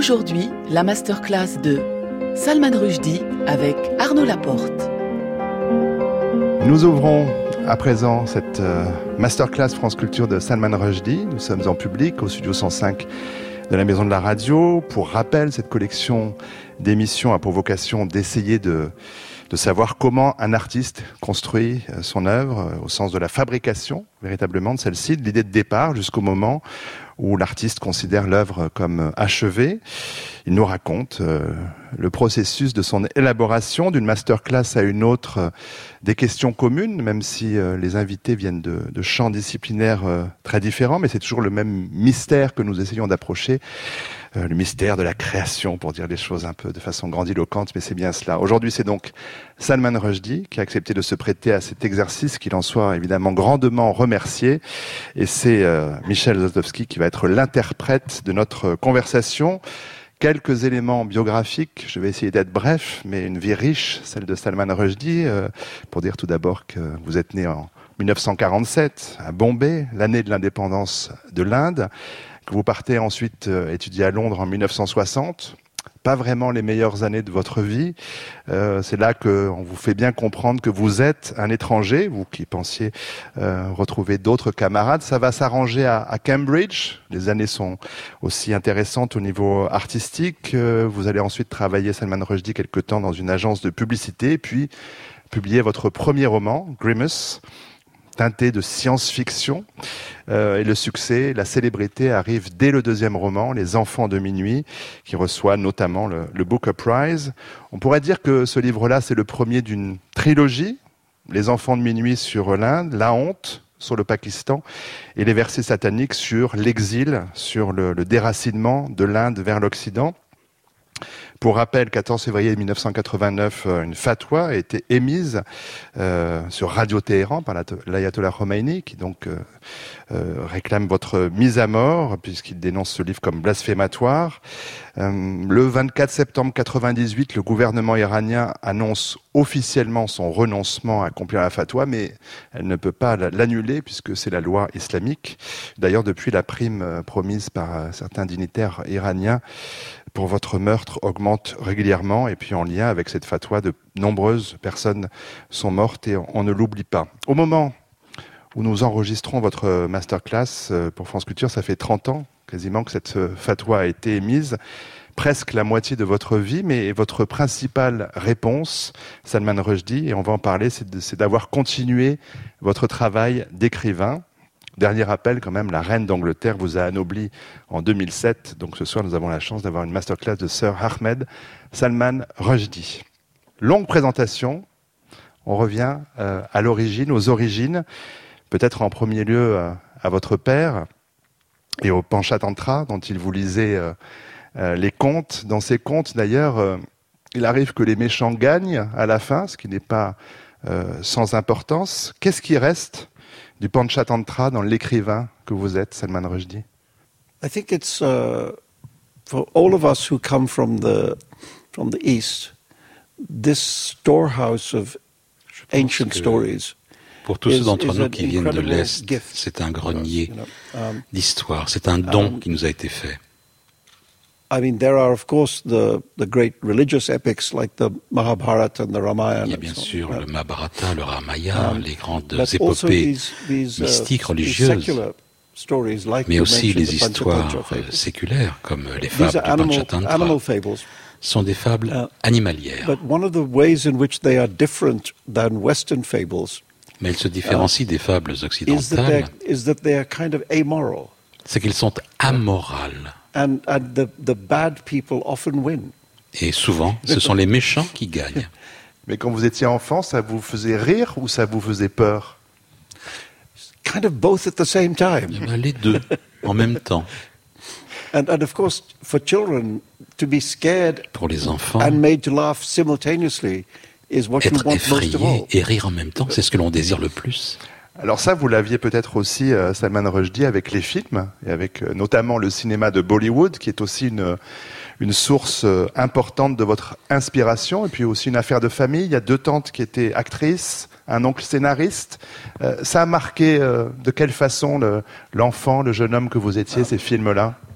Aujourd'hui, la masterclass de Salman Rushdie avec Arnaud Laporte. Nous ouvrons à présent cette masterclass France Culture de Salman Rushdie. Nous sommes en public au studio 105 de la Maison de la Radio. Pour rappel, cette collection d'émissions a pour vocation d'essayer de savoir comment un artiste construit son œuvre au sens de la fabrication, véritablement, de celle-ci, de l'idée de départ jusqu'au moment où l'artiste considère l'œuvre comme achevée. Il nous raconte le processus de son élaboration, d'une masterclass à une autre, des questions communes, même si les invités viennent de champs disciplinaires très différents, mais c'est toujours le même mystère que nous essayons d'approcher, le mystère de la création, pour dire les choses un peu de façon grandiloquente, mais c'est bien cela. Aujourd'hui, c'est donc Salman Rushdie qui a accepté de se prêter à cet exercice, qu'il en soit évidemment grandement remercié. Et c'est Michel Zlotowski qui va être l'interprète de notre conversation. Quelques éléments biographiques, je vais essayer d'être bref, mais une vie riche, celle de Salman Rushdie, pour dire tout d'abord que vous êtes né en 1947 à Bombay, l'année de l'indépendance de l'Inde, que vous partez ensuite étudier à Londres en 1960. Pas vraiment les meilleures années de votre vie. C'est là qu'on vous fait bien comprendre que vous êtes un étranger, vous qui pensiez retrouver d'autres camarades. Ça va s'arranger à Cambridge. Les années sont aussi intéressantes au niveau artistique. Vous allez ensuite travailler, Salman Rushdie, quelque temps dans une agence de publicité, puis publier votre premier roman, Grimace, teinté de science-fiction, et le succès, la célébrité arrive dès le deuxième roman, Les Enfants de Minuit, qui reçoit notamment le Booker Prize. On pourrait dire que ce livre-là, c'est le premier d'une trilogie, Les Enfants de Minuit sur l'Inde, La Honte sur le Pakistan, et les versets sataniques sur l'exil, sur le déracinement de l'Inde vers l'Occident. Pour rappel, 14 février 1989, une fatwa a été émise sur Radio Téhéran par l'ayatollah Khomeini, qui donc réclame votre mise à mort, puisqu'il dénonce ce livre comme blasphématoire. Le 24 septembre 1998, le gouvernement iranien annonce officiellement son renoncement à accomplir la fatwa, mais elle ne peut pas l'annuler, puisque c'est la loi islamique. D'ailleurs, depuis, la prime promise par certains dignitaires iraniens pour votre meurtre augmente régulièrement, et puis en lien avec cette fatwa, de nombreuses personnes sont mortes et on ne l'oublie pas. Au moment où nous enregistrons votre masterclass pour France Culture, ça fait 30 ans quasiment que cette fatwa a été émise, presque la moitié de votre vie, mais votre principale réponse, Salman Rushdie, et on va en parler, c'est d'avoir continué votre travail d'écrivain. Dernier rappel quand même, la reine d'Angleterre vous a anobli en 2007. Donc ce soir, nous avons la chance d'avoir une masterclass de Sir Ahmed Salman Rushdie. Longue présentation. On revient à l'origine, aux origines. Peut-être en premier lieu à votre père et au Panchatantra dont il vous lisait les contes. Dans ces contes, d'ailleurs, il arrive que les méchants gagnent à la fin, ce qui n'est pas sans importance. Qu'est-ce qui reste du Panchatantra dans l'écrivain que vous êtes, Salman Rushdie? I think it's for all of us who come from the East, this storehouse of ancient stories. Pour tous ceux d'entre nous qui viennent de l'Est, c'est un grenier d'histoire, c'est un don qui nous a été fait. I mean, there are of course the great religious epics like the Mahabharata and the Ramayana. Il y a bien sûr le Mahabharata, le Ramayana, les grandes épopées mystiques religieuses, mais aussi les histoires séculaires comme les fables du Panchatantra sont des fables animalières. But one of the ways in which they are different than Western fables, mais elles se différencient des fables occidentales, is that they are kind of amoral. C'est qu'ils sont amorales. And the bad people often win. Et souvent, ce sont les méchants qui gagnent. Mais quand vous étiez enfant, ça vous faisait rire ou ça vous faisait peur? Kind of both at the same time. Les deux, en même temps. And of course, for children, to be scared pour les enfants, and made to laugh simultaneously is what you want most of all. Être effrayé et rire en même temps, c'est ce que l'on désire le plus. Alors ça, vous l'aviez peut-être aussi, Salman Rushdie, avec les films, et avec notamment le cinéma de Bollywood, qui est aussi une source importante de votre inspiration, et puis aussi une affaire de famille. Il y a 2 tantes qui étaient actrices, un oncle scénariste. Ça a marqué de quelle façon l'enfant, le jeune homme que vous étiez, ces films-là?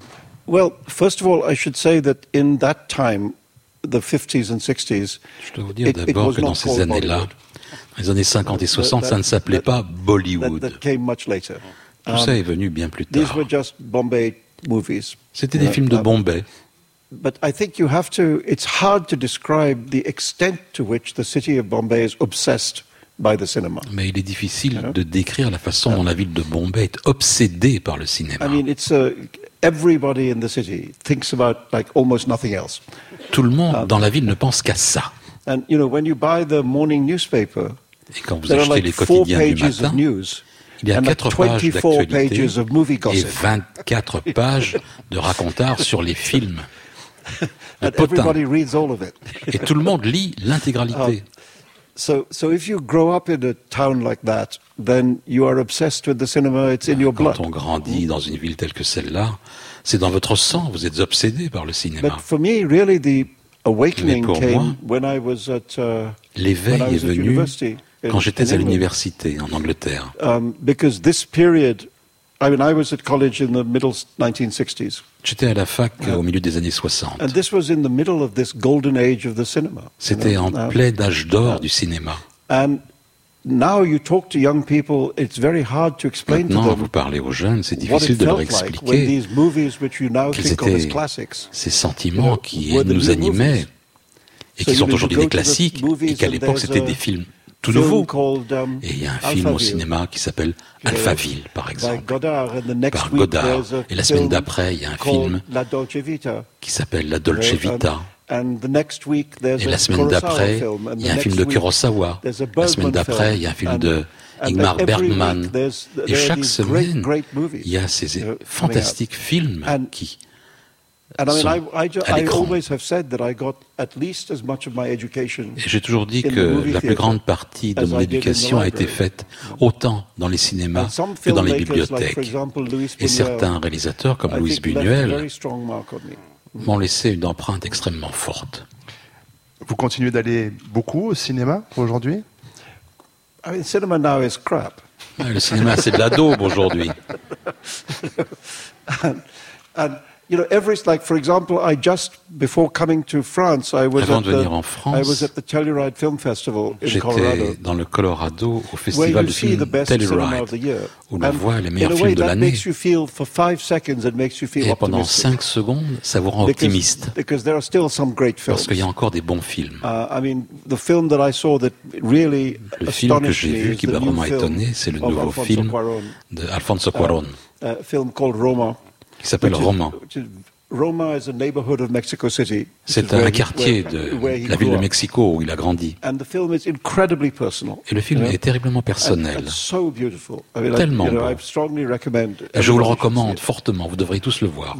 Well, first of all, I should say that in that time, the 50s and 60s, je dois vous dire d'abord que dans ces années-là, les années 50 et 60, ça ne s'appelait pas Bollywood. That came much later. Tout ça est venu bien plus tard. These were just Bombay movies. C'était des films de Bombay. But I think it's hard to describe the extent to which the city of Bombay is obsessed by the cinema. Mais il est difficile de décrire la façon dont la ville de Bombay est obsédée par le cinéma. I mean, everybody in the city thinks about like almost nothing else. Tout le monde dans la ville ne pense qu'à ça. And when you buy the morning newspaper, et quand vous achetez les quotidiens du matin, il y a 4 pages d'actualité et 24 pages de racontars sur les films de potins. Et tout le monde lit l'intégralité. So if you grow up in a town like that, then you are obsessed with the cinema. It's in your blood. Quand on grandit dans une ville telle que celle-là, c'est dans votre sang. Vous êtes obsédé par le cinéma. But for me, really, the awakening came when I was at l'éveil est venu quand j'étais à l'université en Angleterre. Because this period, I was at college in the middle 1960s. J'étais à la fac au milieu des années 60. And this was in the middle of this golden age of the cinema. C'était en plein âge d'or du cinéma. And now you talk to young people, it's very hard to explain to them. Maintenant, vous parlez aux jeunes, c'est difficile de leur expliquer quels étaient ces sentiments qui nous animaient et qui sont aujourd'hui des classiques et qu'à l'époque c'était des films tout nouveau. Et il y a un film au cinéma qui s'appelle Alphaville, par exemple, par Godard. Et la semaine d'après, il y a un film qui s'appelle La Dolce Vita. Et la semaine d'après, il y a un film de Kurosawa. La semaine d'après, il y a un film de Ingmar Bergman. Et chaque semaine, il y a ces fantastiques films qui sont à l'écran. Et j'ai toujours dit que la plus grande partie de mon éducation a été faite autant dans les cinémas que dans les bibliothèques. Et certains réalisateurs comme Luis Buñuel m'ont laissé une empreinte extrêmement forte. Vous continuez d'aller beaucoup au cinéma aujourd'hui? Le cinéma, c'est de la daube aujourd'hui. For example, before coming to France, avant de venir en France, I was at the Telluride Film Festival in Colorado. J'étais dans le Colorado au festival de film Telluride, où l'on voit les meilleurs films de l'année. Et pendant 5 secondes, ça vous rend optimiste, parce qu'il y a encore des bons films. Le film que j'ai vu qui m'a vraiment étonné, c'est le nouveau film d'Alfonso Cuarón, qui s'appelle Roma. C'est un quartier de la ville de Mexico où il a grandi. Et le film est terriblement personnel, tellement beau. Et je vous le recommande fortement, vous devriez tous le voir.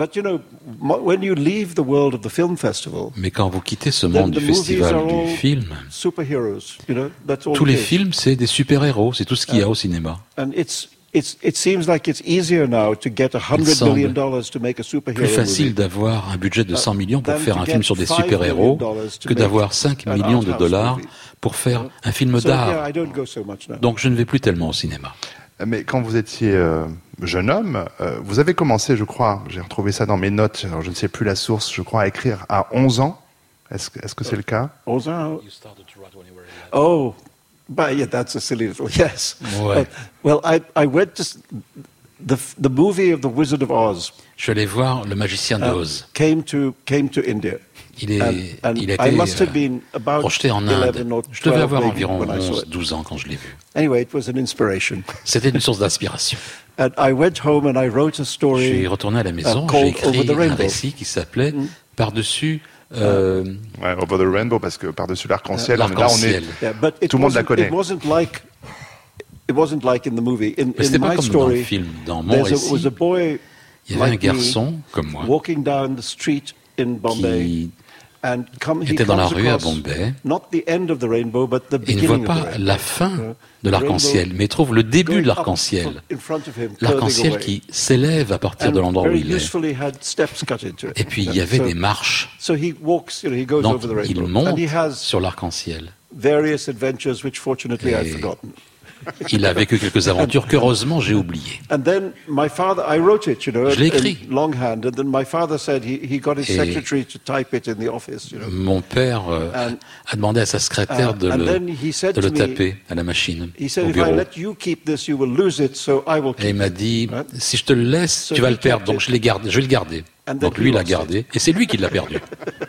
Mais quand vous quittez ce monde du festival du film, tous les films, c'est des super-héros, c'est tout ce qu'il y a au cinéma. It seems like it's easier now to get $100 million to make a superhero plus facile d'avoir un budget de 100 millions pour faire un film sur des super-héros que d'avoir 5 millions de dollars pour faire un film d'art. Donc je ne vais plus tellement au cinéma. Mais quand vous étiez jeune homme, vous avez commencé, je crois, j'ai retrouvé ça dans mes notes, alors je ne sais plus la source, je crois, à écrire à 11 ans. Est-ce que c'est le cas? 11 ans? Oh, but yeah, that's a silly little yes. Ouais. Well, I went to the movie of the Wizard of Oz. Je suis allé voir Le Magicien d'Oz. Came to India. Il a été projeté en Inde. Je devais avoir environ 11-12 ans quand je l'ai vu. Anyway, it was an inspiration. C'était une source d'inspiration. And I went home and I wrote a story. Je suis retourné à la maison, j'ai écrit un récit qui s'appelait Par-dessus. Over the Rainbow, parce que par-dessus l'arc-en-ciel, tout le monde la connaît. It wasn't like in the movie. In my story, dans le film, dans mon récit, il y avait un garçon comme moi walking down the street in Bombay, qui était dans la rue à Bombay. Et il ne voit pas la fin de l'arc-en-ciel, mais trouve le début de l'arc-en-ciel. L'arc-en-ciel qui s'élève à partir de l'endroit où il est. Et puis il y avait des marches. Donc il monte sur l'arc-en-ciel. Il a vécu quelques aventures qu'heureusement j'ai oubliées. And then my father, I wrote it, Je l'ai écrit. in longhand, and then my father said he got his secretary to type it in the office. Mon père a demandé à sa secrétaire de le taper à la machine au bureau. Et il m'a dit, si je te le laisse, tu vas le perdre, donc je vais le garder. Donc lui, il l'a gardé, et c'est lui qui l'a perdu.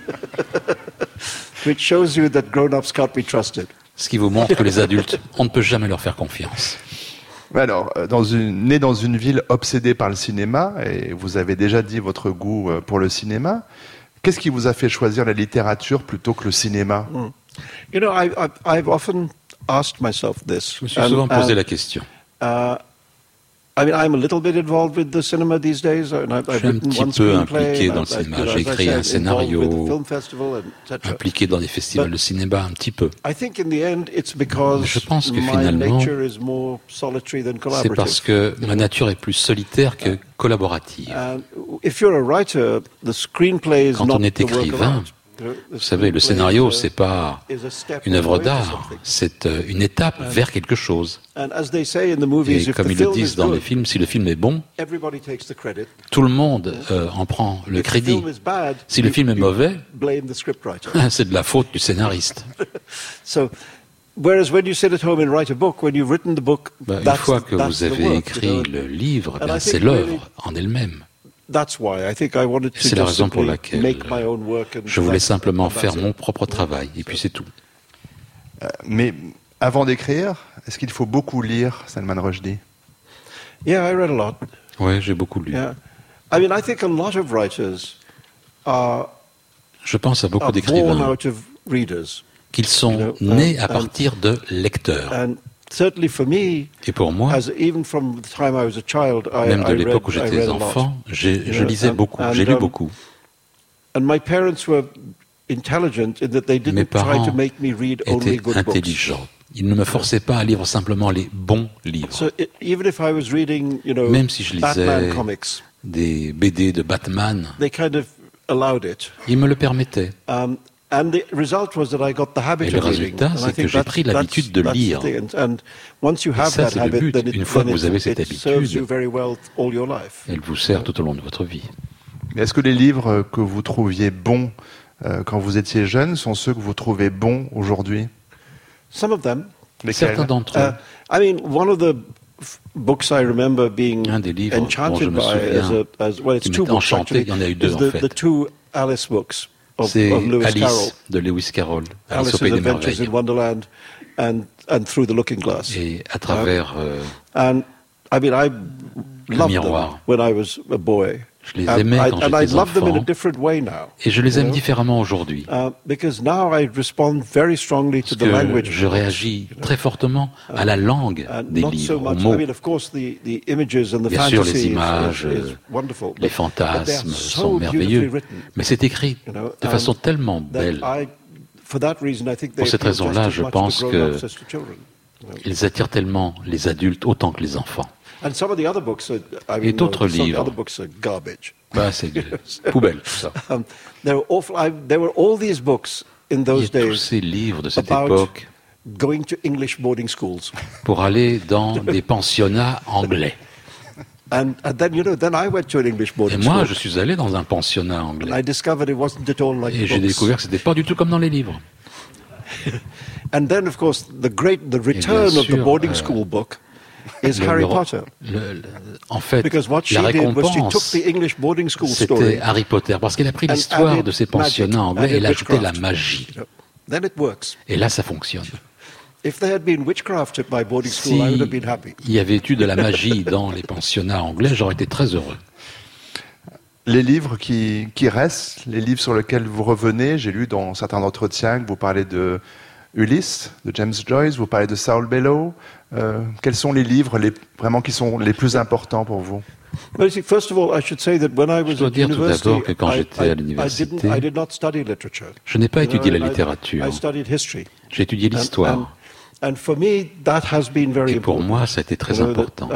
Which shows you that grown-ups can't be trusted. Ce qui vous montre que les adultes, on ne peut jamais leur faire confiance. Alors, né dans une ville obsédée par le cinéma, et vous avez déjà dit votre goût pour le cinéma, qu'est-ce qui vous a fait choisir la littérature plutôt que le cinéma? You know, I've often asked myself this. Je me suis souvent posé la question. I mean, I'm a little bit involved with the cinema these days. And I've written one screenplay. Je suis un petit peu impliqué dans le cinéma. J'ai écrit un scénario, impliqué dans des festivals de cinéma un petit peu. Je pense que finalement, c'est parce que ma nature est plus solitaire que collaborative. Quand on est écrivain, vous savez, le scénario, c'est pas une œuvre d'art, c'est une étape vers quelque chose. Et comme ils le disent dans les films, si le film est bon, tout le monde en prend le crédit. Si le film est mauvais, c'est de la faute du scénariste. Une fois que vous avez écrit le livre, c'est l'œuvre en elle-même. C'est la raison pour laquelle je voulais simplement faire mon propre travail, et puis c'est tout. Mais avant d'écrire, est-ce qu'il faut beaucoup lire Salman Rushdie? Yeah, I read a lot. Oui, j'ai beaucoup lu. Yeah. I mean, I think a lot of writers je pense à beaucoup d'écrivains qu'ils sont nés à partir de lecteurs. Et pour moi, même de l'époque où j'étais enfant, je lisais beaucoup, j'ai lu beaucoup. Mes parents étaient intelligents. Ils ne me forçaient pas à lire simplement les bons livres. Même si je lisais des BD de Batman, ils me le permettaient. Et le résultat, c'est que j'ai pris l'habitude de lire. Et ça, c'est le but. Une fois que vous avez cette habitude, elle vous sert tout au long de votre vie. Mais est-ce que les livres que vous trouviez bons quand vous étiez jeune sont ceux que vous trouvez bons aujourd'hui? Certains d'entre eux. Un des livres dont je me souviens qui m'était enchanté, il y en a eu deux en fait. C'est Alice de Lewis Carroll, Alice au Pays des Merveilles. Et à travers le miroir. Je les aimais quand j'étais enfant, et je les aime différemment aujourd'hui. Parce que je réagis très fortement à la langue des livres, aux mots. Bien sûr, les images, les fantasmes sont merveilleux, mais c'est écrit de façon tellement belle. Pour cette raison-là, je pense qu'ils attirent tellement les adultes autant que les enfants. Et d'autres livres, c'est poubelle, tout ça. Il y a tous ces livres de cette époque pour aller dans des pensionnats anglais. Et moi, je suis allé dans un pensionnat anglais. Et j'ai découvert que ce n'était pas du tout comme dans les livres. And then, of course, the return of the boarding school book is Harry Potter. En fait, la récompense, c'était Harry Potter, parce qu'il a pris l'histoire de ces pensionnats anglais et il a ajouté la magie. Et là, ça fonctionne. S'il y avait eu de la magie dans les pensionnats anglais, j'aurais été très heureux. Les livres qui restent, les livres sur lesquels vous revenez, j'ai lu dans certains entretiens que vous parlez de Ulysse, de James Joyce, vous parlez de Saul Bellow. Quels sont les livres vraiment qui sont les plus importants pour vous? Je dois dire tout d'abord que quand j'étais à l'université, je n'ai pas étudié la littérature. J'ai étudié l'histoire. Et pour moi, ça a été très important.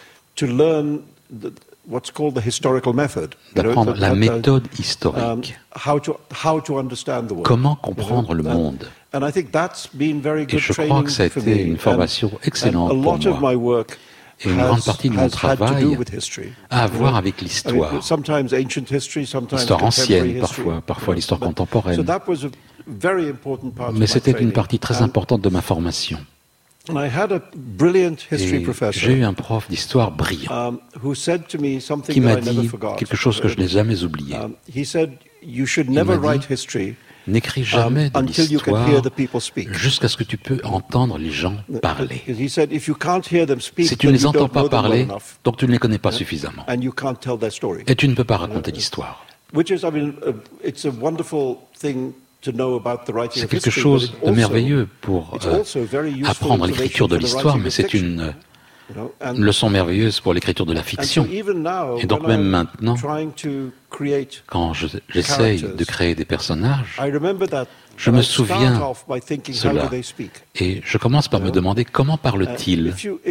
D'apprendre la méthode historique. Comment comprendre le monde. Et je crois que ça a été une formation excellente pour moi. Et une grande partie de mon travail a à voir avec l'histoire. L'histoire ancienne, parfois l'histoire contemporaine. Mais c'était une partie très importante de ma formation. Et j'ai eu un prof d'histoire brillant qui m'a dit quelque chose que je n'ai jamais oublié. Il m'a dit, n'écris jamais de l'histoire jusqu'à ce que tu peux entendre les gens parler. Si tu ne les entends pas parler, donc tu ne les connais pas suffisamment. Et tu ne peux pas raconter l'histoire. C'est quelque chose de merveilleux pour apprendre l'écriture de l'histoire, mais c'est une leçon merveilleuse pour l'écriture de la fiction. Et donc même maintenant, quand j'essaye de créer des personnages, je me souviens de cela. Et je commence par me demander comment parle-t-il.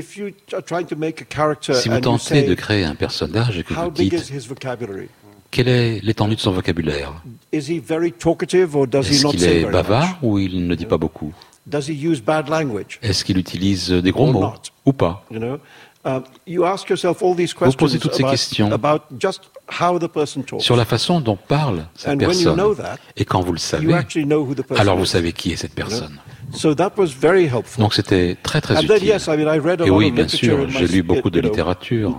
Si vous tentez de créer un personnage et que vous dites quelle est l'étendue de son vocabulaire? Est-ce qu'il est bavard ou il ne dit pas beaucoup? Est-ce qu'il utilise des gros mots ou pas? Vous posez toutes ces questions sur la façon dont parle cette personne. Et quand vous le savez, alors vous savez qui est cette personne. Donc c'était très très utile. Et oui, bien sûr, j'ai lu beaucoup de littérature.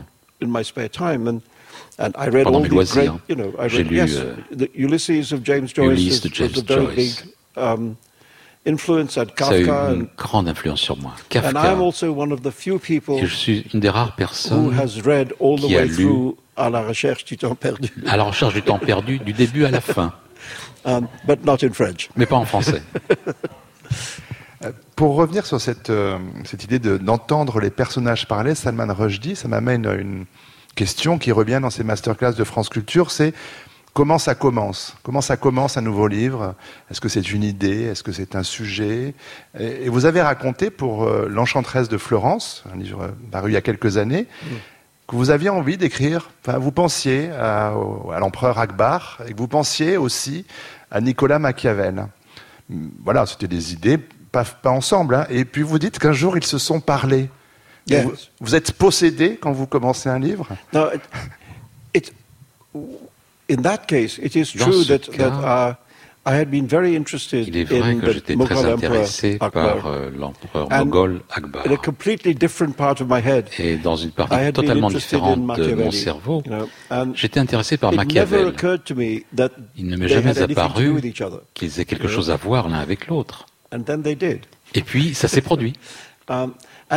Pendant mes loisirs, j'ai lu Ulysse de James Joyce. Ça a eu une grande influence sur moi. Kafka. Et je suis une des rares personnes qui a lu À la recherche du temps perdu, du début à la fin. Mais pas en français. Pour revenir sur cette idée d'entendre les personnages parler, Salman Rushdie, ça m'amène à une question qui revient dans ces masterclass de France Culture, c'est comment ça commence? Comment ça commence un nouveau livre? Est-ce que c'est une idée? Est-ce que c'est un sujet? Et vous avez raconté pour L'Enchanteresse de Florence, un livre paru il y a quelques années, que vous aviez envie d'écrire, enfin, vous pensiez à l'empereur Akbar, et que vous pensiez aussi à Nicolas Machiavel. Voilà, c'était des idées, pas ensemble, hein. Et puis vous dites qu'un jour ils se sont parlé. Yes. Vous êtes possédé quand vous commencez un livre? No, in that case, it is true that I had been very interested il est vrai que j'étais très intéressé par l'empereur moghol Akbar. Et dans une partie totalement différente de mon cerveau, j'étais intéressé par Machiavel. Il ne m'est jamais apparu qu'ils aient quelque chose à voir l'un avec l'autre. Et puis, ça s'est produit. Il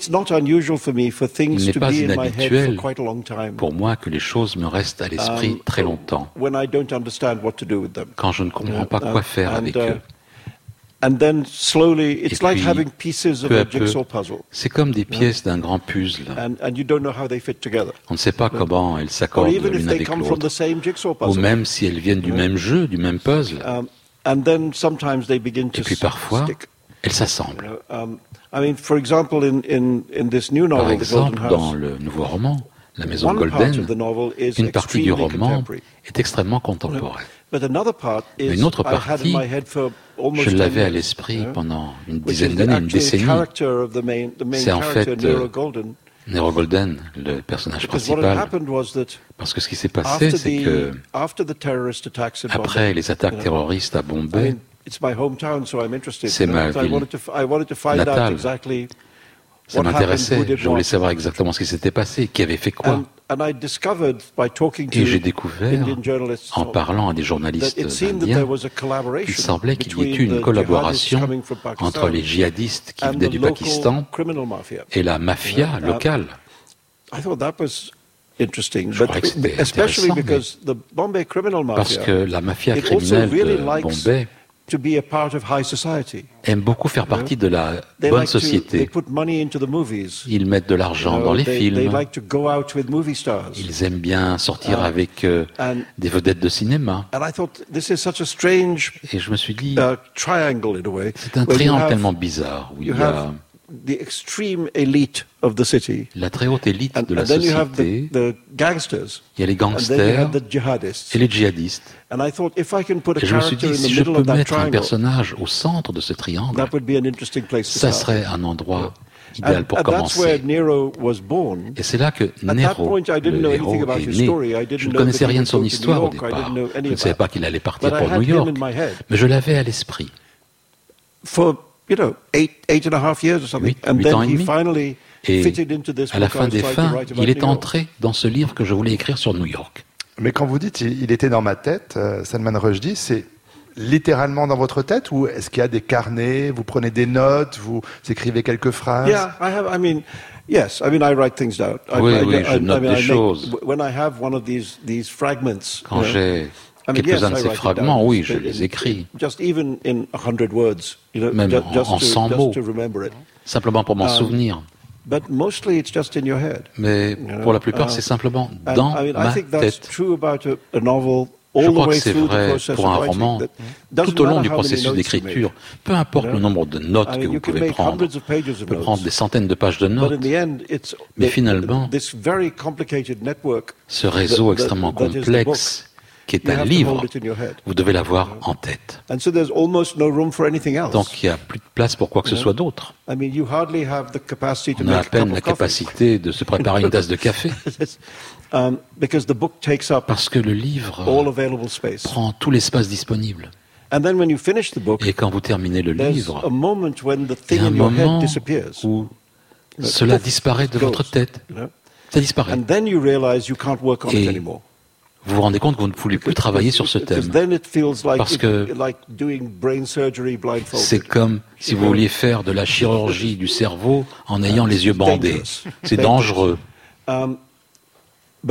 n'est pas inhabituel pour moi que les choses me restent à l'esprit très longtemps, quand je ne comprends pas quoi faire avec eux. Et puis, peu à peu, c'est comme des pièces d'un grand puzzle. On ne sait pas comment elles s'accordent l'une avec l'autre, ou même si elles viennent du même jeu, du même puzzle. Et puis parfois, elles s'assemblent. Par exemple, dans le nouveau roman, La Maison Golden, une partie du roman est extrêmement contemporaine. Mais une autre partie, je l'avais à l'esprit pendant une dizaine d'années, une décennie. C'est en fait Nero Golden, le personnage principal. Parce que ce qui s'est passé, c'est que après les attaques terroristes à Bombay, c'est ma ville natale. Ça m'intéressait. Je voulais savoir exactement ce qui s'était passé, qui avait fait quoi. Et j'ai découvert, en parlant à des journalistes indiens, qu'il semblait qu'il y ait eu une collaboration entre les djihadistes qui venaient du Pakistan et la mafia locale. Je crois que c'était intéressant, parce que la mafia criminelle de Bombay aiment beaucoup faire partie de la bonne société. Ils mettent de l'argent dans les films. Ils aiment bien sortir avec des vedettes de cinéma. Et je me suis dit, c'est un triangle tellement bizarre, où il y a la très haute élite de la société, il y a les gangsters et les djihadistes. Et je me suis dit, si je peux mettre un personnage au centre de ce triangle, ça serait un endroit idéal pour commencer. Et c'est là que Nero, le héros, est né. Je ne connaissais rien de son histoire au départ. Je ne savais pas qu'il allait partir pour New York, mais je l'avais à l'esprit. 8 ans et demi. Et à la fin des fins, il est entré dans ce livre que je voulais écrire sur New York. Mais quand vous dites « il était dans ma tête », Salman Rushdie, c'est littéralement dans votre tête ou est-ce qu'il y a des carnets, vous prenez des notes, vous écrivez quelques phrases? Yes, I write things down. Oui, je note des choses. Quand j'ai quelques-uns de ces fragments, oui, je les écris. Même en 100 mots, simplement pour m'en souvenir. Mais pour la plupart, c'est simplement dans ma tête. Je crois que c'est vrai pour un roman. Tout au long du processus d'écriture, peu importe le nombre de notes que vous pouvez prendre, vous pouvez prendre des centaines de pages de notes, mais finalement, ce réseau extrêmement complexe qui est un livre, vous devez l'avoir en tête. Donc il n'y a plus de place pour quoi que ce soit d'autre. On a à peine la capacité de se préparer une tasse de café. Parce que le livre prend tout l'espace disponible. Et quand vous terminez le livre, il y a un moment où cela disparaît de votre tête. Ça disparaît. Et vous vous rendez compte que vous ne pouvez plus travailler sur ce thème. Parce que c'est comme si vous vouliez faire de la chirurgie du cerveau en ayant les yeux bandés. C'est dangereux. Mais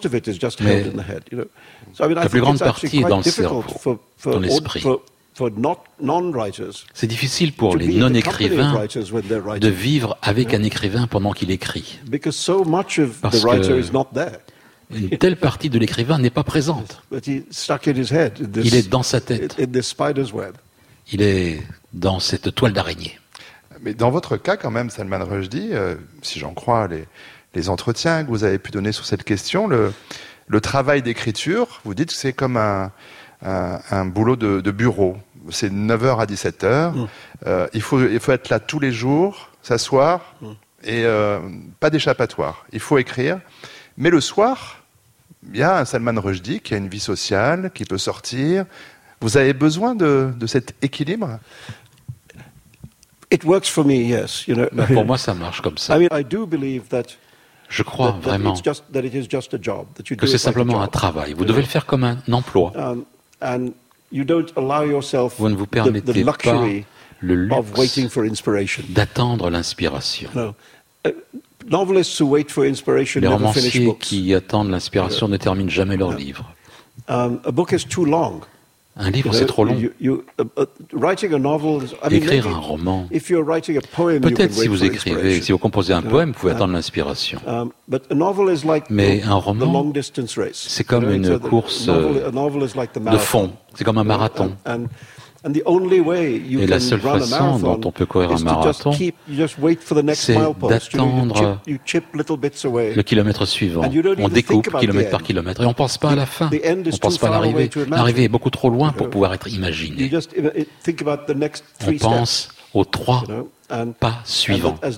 la plus grande partie est dans le cerveau, dans l'esprit. C'est difficile pour les non-écrivains de vivre avec un écrivain pendant qu'il écrit. Parce que une telle partie de l'écrivain n'est pas présente. Il est dans sa tête. Il est dans cette toile d'araignée. Mais dans votre cas, quand même, Salman Rushdie, si j'en crois les entretiens que vous avez pu donner sur cette question, le travail d'écriture, vous dites que c'est comme un boulot de bureau. C'est 9h à 17h. Il faut être là tous les jours, s'asseoir, et pas d'échappatoire. Il faut écrire. Mais le soir, il y a un Salman Rushdie qui a une vie sociale, qui peut sortir. Vous avez besoin de cet équilibre? Pour moi, ça marche comme ça. Je crois vraiment que c'est simplement un travail. Vous devez le faire comme un emploi. Vous ne vous permettez pas le luxe d'attendre l'inspiration. Les romanciers qui attendent l'inspiration ne terminent jamais leur livre. Un livre, c'est trop long. Écrire un roman, peut-être si vous écrivez, si vous composez un poème, vous pouvez attendre l'inspiration. Mais un roman, c'est comme une course de fond, c'est comme un marathon. Et la seule façon dont on peut courir un marathon, c'est d'attendre le kilomètre suivant. On découpe kilomètre par kilomètre et on ne pense pas à la fin, on ne pense pas à l'arrivée. L'arrivée est beaucoup trop loin pour pouvoir être imaginée. On pense aux 3 pas suivants. Et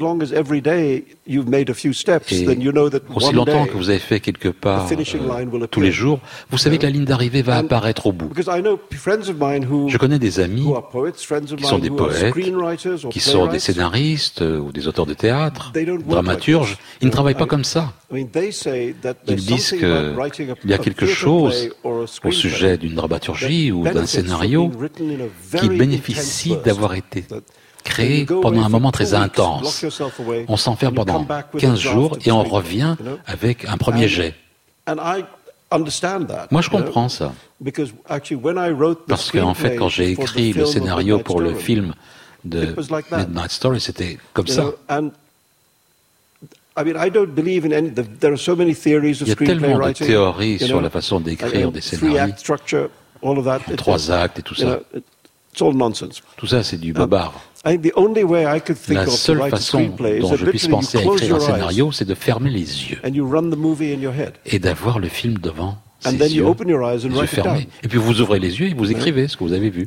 aussi longtemps que vous avez fait quelques pas tous les jours, vous savez que la ligne d'arrivée va apparaître au bout. Je connais des amis qui sont des poètes, qui sont des scénaristes ou des auteurs de théâtre, dramaturges. Ils ne travaillent pas comme ça. Ils disent qu'il y a quelque chose au sujet d'une dramaturgie ou d'un scénario qui bénéficie d'avoir été créé pendant un moment très intense. On s'enferme pendant 15 jours et on revient avec un premier jet. Moi, je comprends ça. Parce qu'en fait, quand j'ai écrit le scénario pour le film de Midnight Story, c'était comme ça. Il y a tellement de théories sur la façon d'écrire des scénarios, en 3 actes et tout ça. Tout ça, c'est du bobard. La seule façon dont je puisse penser à écrire un scénario, c'est de fermer les yeux et d'avoir le film devant ses yeux, les yeux fermés. Et puis vous ouvrez les yeux et vous écrivez ce que vous avez vu.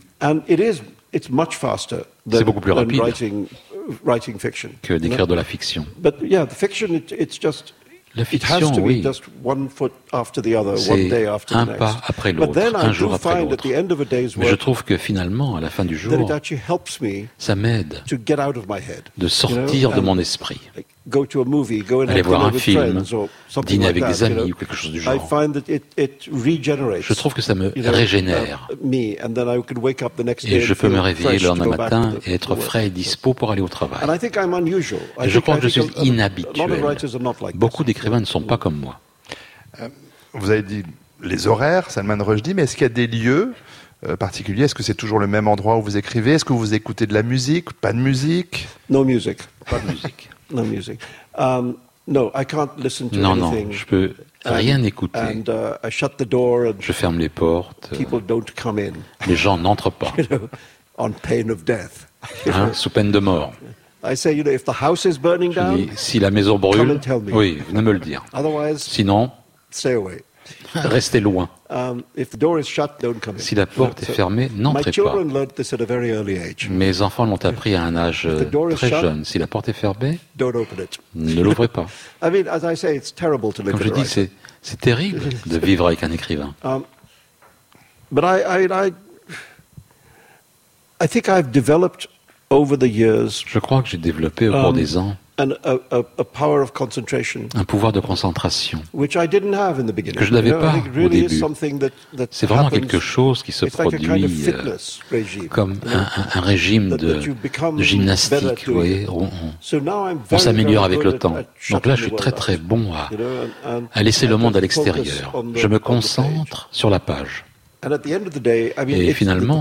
C'est beaucoup plus rapide que d'écrire de la fiction. La fiction, oui, c'est un pas après l'autre, un jour après l'autre. Mais je trouve que finalement, à la fin du jour, ça m'aide de sortir de mon esprit. Aller voir un film, dîner avec des amis ou quelque chose du genre. Je trouve que ça me régénère. Et je peux me réveiller le lendemain matin et être frais et dispo pour aller au travail. Et je crois que je suis inhabituel. Beaucoup d'écrivains ne sont pas comme moi. Vous avez dit les horaires, Salman Rushdie, mais est-ce qu'il y a des lieux particuliers? Est-ce que c'est toujours le même endroit où vous écrivez? Est-ce que vous écoutez de la musique? Pas de musique? No music. Pas de musique. No music. No, I can't listen to anything. Non, je peux rien écouter. I shut the door and je ferme les portes. People don't come in. Les gens n'entrent pas. On pain of death. Sous peine de mort. I say, if the house is burning down, si la maison brûle, come and tell me. Oui, venez me le dire. Otherwise, sinon, stay away. Restez loin. If the door is shut, don't come in. Si la porte est fermée, n'entrez pas. Learned this at a very early age. Mes enfants l'ont appris à un âge très jeune. Si la porte est fermée, don't open it. Ne l'ouvrez pas. I mean, as I say, it's terrible to live Comme je dis, c'est terrible de vivre avec un écrivain. But I think I've developed over the years. Je crois que j'ai développé au cours des ans a power of concentration, un pouvoir de concentration which I didn't have in the beginning. Que je n'avais pas au début. C'est vraiment quelque chose qui se produit comme un régime de gymnastique. Vous voyez, on s'améliore avec le temps. Donc là, je suis très très bon à laisser le monde à l'extérieur. Je me concentre sur la page. Et finalement,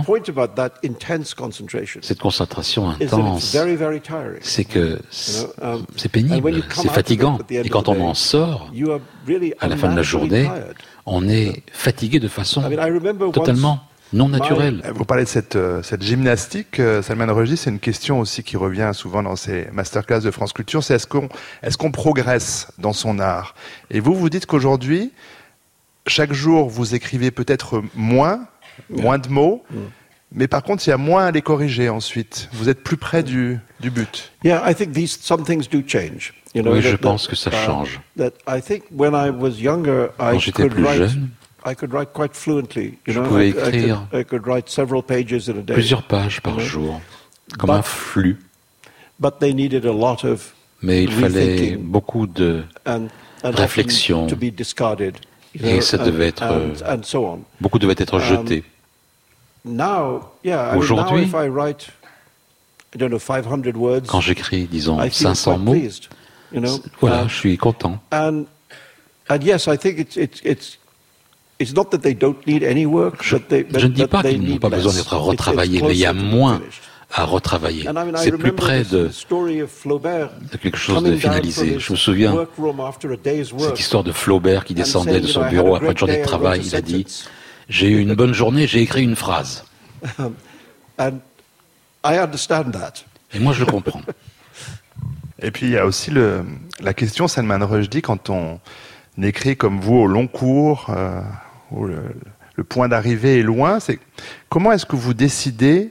cette concentration intense, c'est que c'est pénible, c'est fatigant. Et quand on en sort, à la fin de la journée, on est fatigué de façon totalement non naturelle. Vous parlez de cette gymnastique, Salman Rushdie, c'est une question aussi qui revient souvent dans ces masterclass de France Culture, c'est est-ce qu'on progresse dans son art? Et vous dites qu'aujourd'hui, chaque jour, vous écrivez peut-être moins de mots, mais par contre, il y a moins à les corriger ensuite. Vous êtes plus près du but. Yeah, I think some things do change. Oui, je pense que ça change. Quand j'étais plus jeune, je pouvais écrire plusieurs pages par jour, comme un flux. Mais il fallait beaucoup de réflexion. Et ça devait être, beaucoup devait être jeté. Aujourd'hui, quand j'écris, disons, 500 mots, voilà, je suis content. Je ne dis pas qu'ils n'ont pas besoin d'être retravaillés, mais il y a moins à retravailler. C'est plus près de quelque chose de finalisé. Je me souviens cette histoire de Flaubert qui descendait de son bureau après une journée de travail. Il a dit « J'ai eu une bonne journée, j'ai écrit une phrase. » Et moi, je le comprends. Et puis, il y a aussi la question, Salman Rushdie, quand on écrit comme vous au long cours, où le point d'arrivée est loin, c'est comment est-ce que vous décidez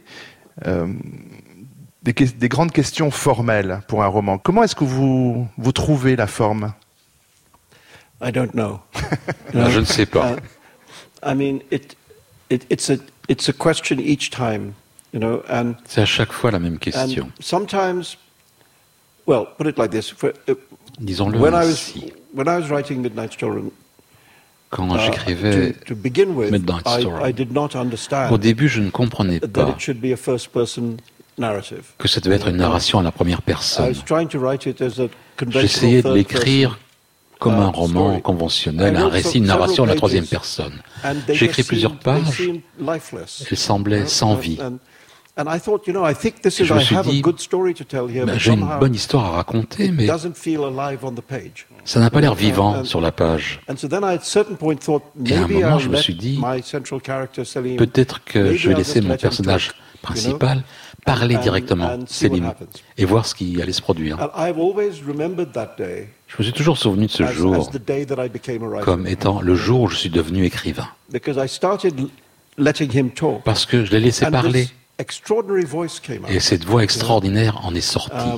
des grandes questions formelles pour un roman. Comment est-ce que vous trouvez la forme? I don't know. Je ne sais pas. I mean, it's a question each time, and c'est à chaque fois la même question. Sometimes, well, put it like this. Disons-le ainsi. When I was writing Midnight Storeroom, quand j'écrivais Midnight Story, au début, je ne comprenais pas que ça devait être une narration à la première personne. J'essayais de l'écrire comme un roman conventionnel, un récit, une narration à la troisième personne. J'ai écrit plusieurs pages, elles semblaient sans vie. Et je me suis dit, j'ai une bonne histoire à raconter, mais ça n'a pas l'air vivant sur la page. Et à un moment, je me suis dit, peut-être que je vais laisser mon personnage principal, parler directement, Céline, et voir ce qui allait se produire. Je me suis toujours souvenu de ce jour comme étant le jour où je suis devenu écrivain. Parce que je l'ai laissé parler. Et cette voix extraordinaire en est sortie.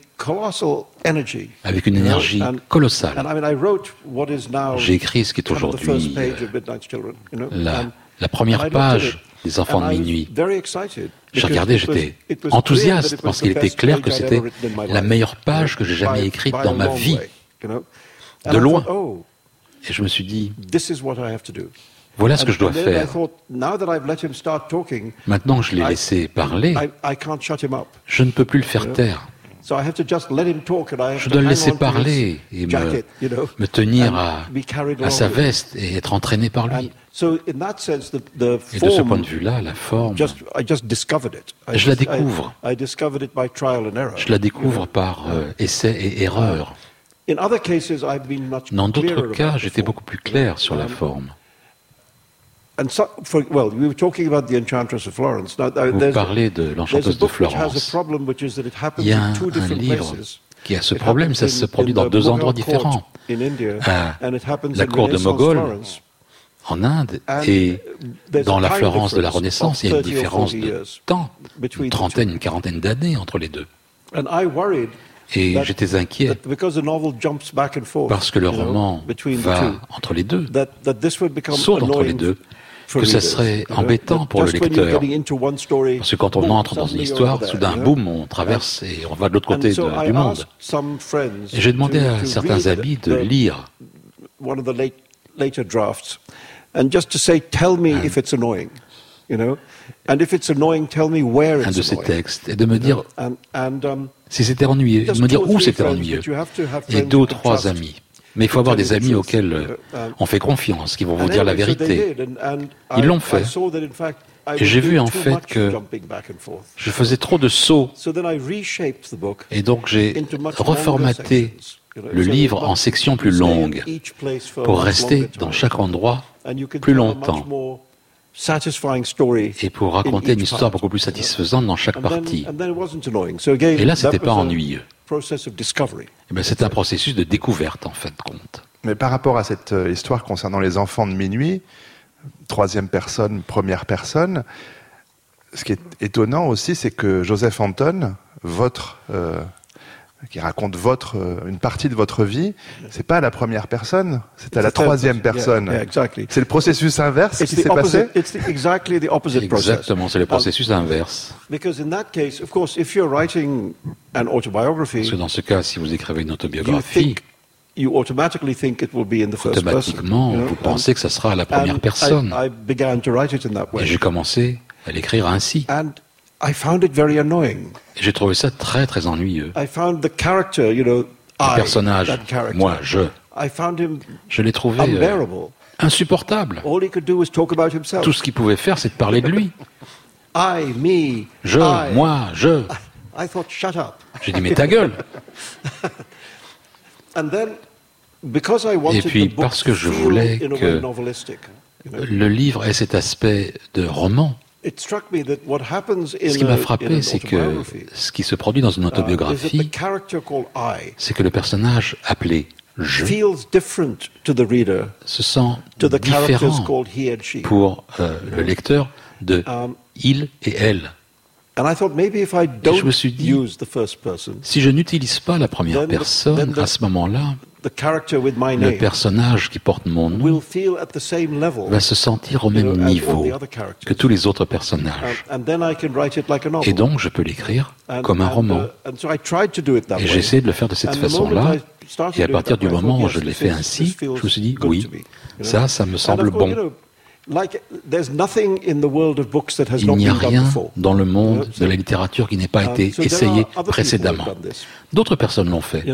Avec une énergie colossale. J'ai écrit ce qui est aujourd'hui la première page des Enfants de minuit. J'ai regardé, j'étais enthousiaste parce qu'il était clair que c'était la meilleure page que j'ai jamais écrite dans ma vie, de loin. Et je me suis dit, voilà ce que je dois faire. Maintenant que je l'ai laissé parler, je ne peux plus le faire taire. Je dois le laisser parler et me tenir à sa veste et être entraîné par lui. Et de ce point de vue-là, la forme, je la découvre. Je la découvre par essai et erreur. Dans d'autres cas, j'étais beaucoup plus clair sur la forme. Vous parlez de l'Enchanteuse de Florence. Il y a un livre qui a ce problème, ça se produit dans deux endroits différents. À la cour de Moghol, en Inde, et dans la Florence de la Renaissance, il y a une différence de temps, une trentaine, une quarantaine d'années entre les deux. Et j'étais inquiet parce que le roman va entre les deux, saute entre les deux, que ça serait embêtant pour le lecteur. Parce que quand on entre dans une histoire, soudain, boum, on traverse et on va de l'autre côté du monde. Et j'ai demandé à certains amis de lire un de ces textes et de me dire si c'était ennuyeux, de me dire où c'était ennuyeux. Et deux ou trois amis. Mais il faut avoir des amis auxquels on fait confiance, qui vont vous dire la vérité. Ils l'ont fait. Et j'ai vu en fait que je faisais trop de sauts. Et donc j'ai reformaté le livre en sections plus longues pour rester dans chaque endroit plus longtemps et pour raconter une histoire beaucoup plus satisfaisante dans chaque partie. Et là, c'était pas ennuyeux. C'est un processus de découverte, en fin de compte. Mais par rapport à cette histoire concernant les enfants de minuit, troisième personne, première personne, ce qui est étonnant aussi, c'est que Joseph Anton, qui raconte une partie de votre vie, c'est pas à la première personne, c'est à la troisième personne. C'est le processus inverse qui s'est passé. Exactement, c'est le processus inverse. Parce que dans ce cas, si vous écrivez une autobiographie, automatiquement, vous pensez que ça sera à la première personne. Et j'ai commencé à l'écrire ainsi. J'ai trouvé ça très très ennuyeux. Le personnage, moi, je l'ai trouvé insupportable. Tout ce qu'il pouvait faire, c'est de parler de lui. Moi, je. J'ai dit, mais ta gueule. Et puis, parce que je voulais que le livre ait cet aspect de roman, ce qui m'a frappé, c'est que ce qui se produit dans une autobiographie, c'est que le personnage appelé « je » se sent différent pour le lecteur de « il » et « elle ». Et je me suis dit, si je n'utilise pas la première personne, à ce moment-là, le personnage qui porte mon nom va se sentir au même niveau que tous les autres personnages. Et donc, je peux l'écrire comme un roman. Et j'ai essayé de le faire de cette façon-là. Et à partir du moment où je l'ai fait ainsi, je me suis dit, oui, ça me semble bon. Il n'y a rien dans le monde de la littérature qui n'ait pas été essayé précédemment. D'autres personnes l'ont fait.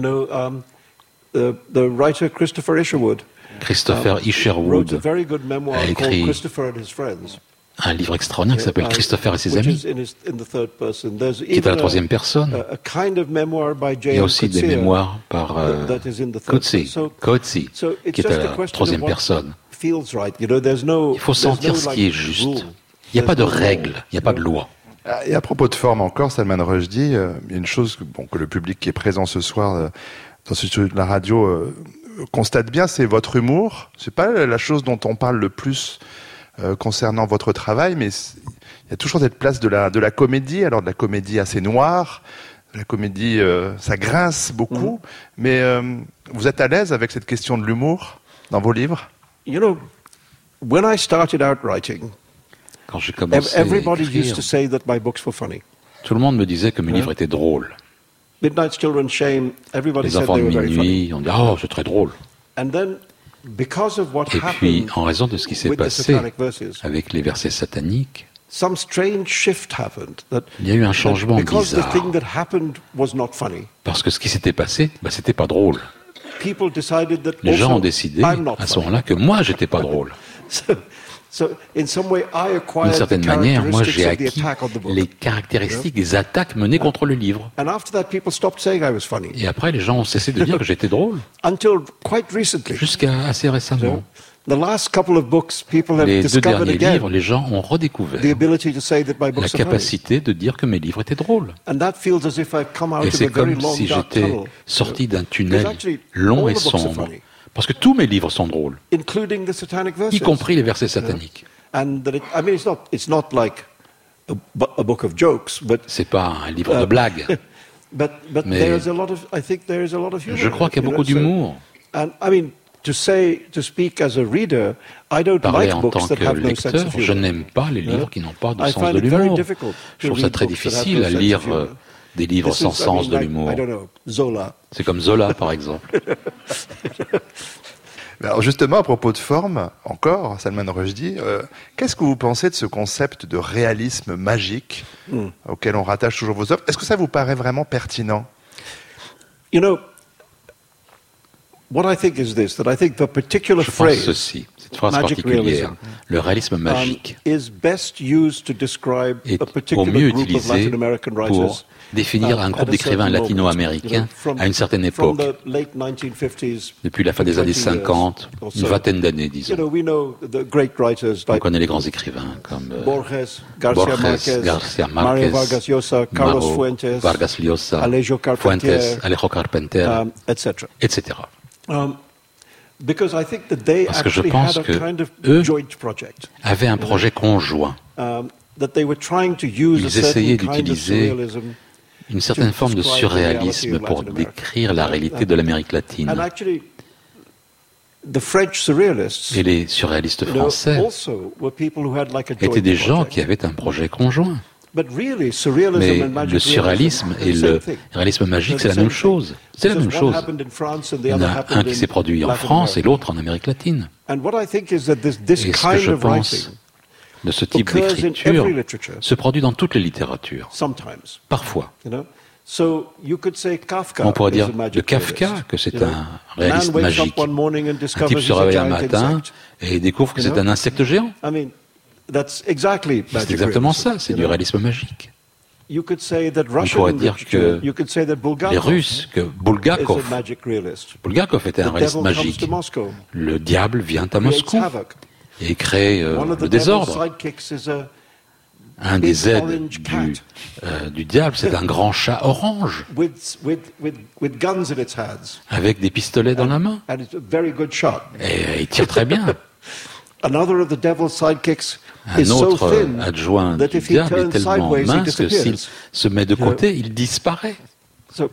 Christopher Isherwood a écrit un livre extraordinaire qui s'appelle Christopher et ses amis, qui est à la troisième personne. Il y a aussi des mémoires par Coetzee, qui est à la troisième personne. Il faut sentir ce qui est juste. Il n'y a pas de règles, il n'y a pas de loi. Et à propos de forme encore, Salman Rushdie, il y a une chose que le public qui est présent ce soir dans ce studio de la radio constate bien, c'est votre humour. C'est pas la chose dont on parle le plus concernant votre travail, mais il y a toujours cette place de la comédie, alors de la comédie assez noire, de la comédie, ça grince beaucoup, mais vous êtes à l'aise avec cette question de l'humour dans vos livres? You know, when I started out writing, quand j'ai commencé everybody à écrire, used to say that my books were funny. Tout le monde me disait que mes livres étaient drôles. Midnight Children's Shame, everybody Les said enfants they de were very minuit, funny. on dit « Oh, c'est très drôle ». And then, because of what Et puis, happened en raison de ce qui s'est with the passé satanic verses, avec les versets sataniques, some strange shift happened. That, il y a eu un changement because bizarre. the thing that happened was not funny. Parce que ce qui s'était passé, c'était pas drôle. People decided that Les gens also, ont décidé I'm not à ce funny. moment-là que moi, j'étais pas drôle. So, in some way, I acquired D'une certaine the manière, moi, j'ai characteristics of the acquis attack on the book. les caractéristiques des attaques menées contre le livre. And after that, people stopped saying I was funny. Et après, les gens ont cessé de dire que j'étais drôle, Until quite recently. jusqu'à assez récemment. The last couple of books, people have Les 2 discovered derniers again livres, les gens ont redécouvert the ability to say that my la books are funny. capacité de dire que mes livres étaient drôles. And that feels as if I've come out Et of c'est a very comme long si dark j'étais tunnel, sorti d'un tunnel actually, long all et the books are sombre. funny. Parce que tous mes livres sont drôles, including the satanic verses. y compris les versets sataniques. And that I mean, it's not like a book of jokes, but C'est pas un livre de blagues. but Mais there's a lot of, I think there is a lot of humor. Je crois qu'il y a you know, beaucoup d'humour. And I mean, to speak as a reader, I don't Parler like en books tant that que have no sense lecteur, of je humor. n'aime pas les livres qui n'ont pas de I sens find de it very l'humour. difficult Je to trouve ça read très books that have difficile no à sense of lire humor. des livres This sans is, I sens mean, de like, l'humour. I don't know, Zola. C'est comme Zola, par exemple. Alors justement, à propos de forme, encore, Salman Rushdie, qu'est-ce que vous pensez de ce concept de réalisme magique auquel on rattache toujours vos œuvres? Est-ce que ça vous paraît vraiment pertinent? You know, what I think is this, that I think the particular Je pense phrase, ceci, cette phrase magic particulière, realism, le réalisme magique, is best used to describe est a au particular mieux group of utilisé Latin American pour writers définir un groupe d'écrivains latino-américains à une certaine époque, depuis la fin des années 50, une vingtaine d'années, disons. On connaît les grands écrivains comme Borges, Garcia Marquez, Vargas Llosa, Carlos Fuentes, Vargas Llosa, Alejo Carpentier, Alejo Carpentier, etc. Parce que je pense qu'eux avaient un projet conjoint. Ils essayaient d'utiliser une certaine forme de surréalisme pour décrire la réalité de l'Amérique latine. Et les surréalistes français étaient des gens qui avaient un projet conjoint. Mais le surréalisme et le réalisme magique, c'est la même chose. C'est la même chose. Il y en a un qui s'est produit en France et l'autre en Amérique latine. Et ce que je pense de ce type d'écriture se produit dans toutes les littératures. Parfois. On pourrait dire de Kafka que c'est un réaliste magique. Un type se réveille un matin et découvre que c'est un insecte géant. C'est exactement ça, c'est du réalisme magique. On pourrait dire que les Russes, que Bulgakov était un réaliste magique. Le diable vient à Moscou et crée le désordre. Un des aides du diable, c'est un grand chat orange avec des pistolets dans la main. Et il tire très bien. Un autre adjoint du diable est tellement mince que s'il se met de côté, il disparaît. Je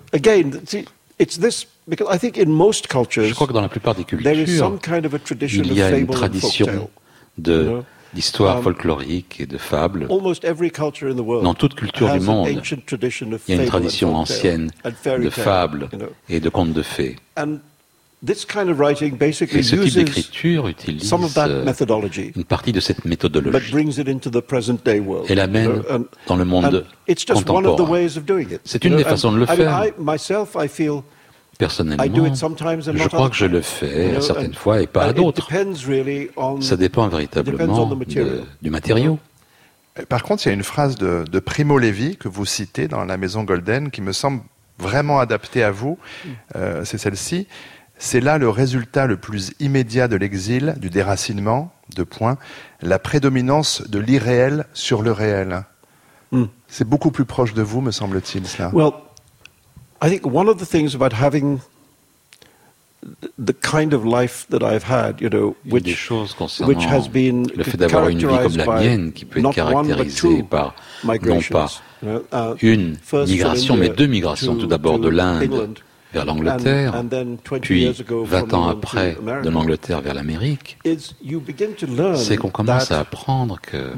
crois que dans la plupart des cultures, il y a une tradition d'histoire folklorique et de fables. Dans toute culture du monde, il y a une tradition ancienne de fables et de contes de fées. Et ce type d'écriture utilise une partie de cette méthodologie et l'amène dans le monde contemporain. C'est une des façons de le faire. Personnellement, je crois que je le fais à certaines fois et pas à d'autres. Ça dépend véritablement du matériau. Par contre, il y a une phrase de Primo Levi que vous citez dans La Maison Golden qui me semble vraiment adaptée à vous. C'est celle-ci. C'est là le résultat le plus immédiat de l'exil, du déracinement, la prédominance de l'irréel sur le réel. C'est beaucoup plus proche de vous, me semble-t-il, cela. Well, I think one of the things about having the kind of life that I've had, which has been le fait d'avoir une vie comme la mienne, qui peut être caractérisée par non pas une migration, mais deux migrations. Tout d'abord de l'Inde vers l'Angleterre, puis 20 ans après de l'Angleterre vers l'Amérique, c'est qu'on commence à apprendre que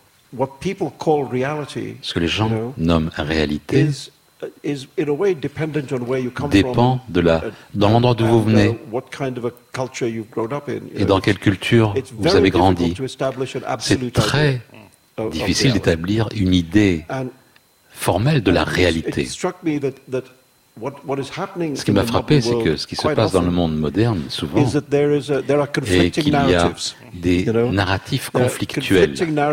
ce que les gens nomment réalité dépend dans l'endroit d'où vous venez et dans quelle culture vous avez grandi. C'est très difficile d'établir une idée formelle de la réalité. Ce qui m'a frappé, c'est que ce qui se passe dans le monde moderne, souvent, est qu'il y a des narratifs conflictuels